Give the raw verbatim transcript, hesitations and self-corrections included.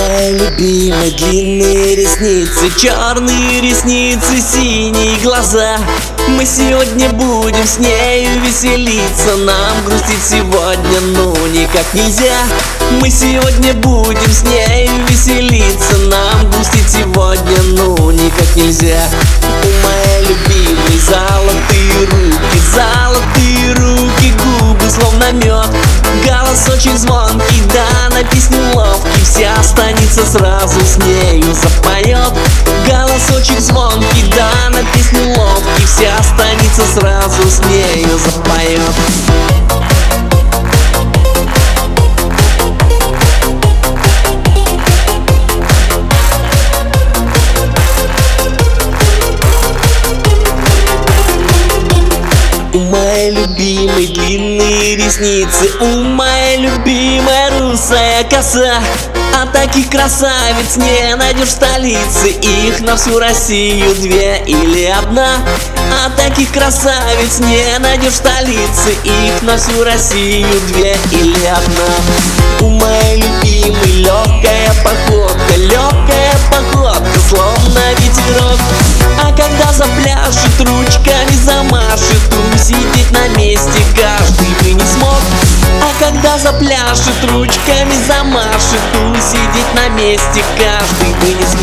моей любимой длинные ресницы, черные ресницы, синие глаза. Мы сегодня будем с нею веселиться, нам грустить сегодня ну никак нельзя. Мы сегодня будем с нею веселиться, нам грустить сегодня ну никак нельзя. У моей любимой золотые руки, золотые руки, губы словно мед. Голос очень звонкий, да на песню ловкий, вся станица сразу с нею запоет. Голос очень звонкий, да на песню ловкий, вся станица сразу с нею запоет. У моей любимой длинные ресницы, у моей любимой русая коса. А таких красавиц не найдешь в столице, их на всю Россию две или одна. А таких красавиц не найдешь в столице, их на всю Россию две или одна. У моей любимой легкая походка, легкая походка, словно ветерок. А когда запляшет, ручками замашет, усидеть на месте каждый бы не смог. А когда запляшет, ручками замашет, усидеть на месте каждый бы не смог.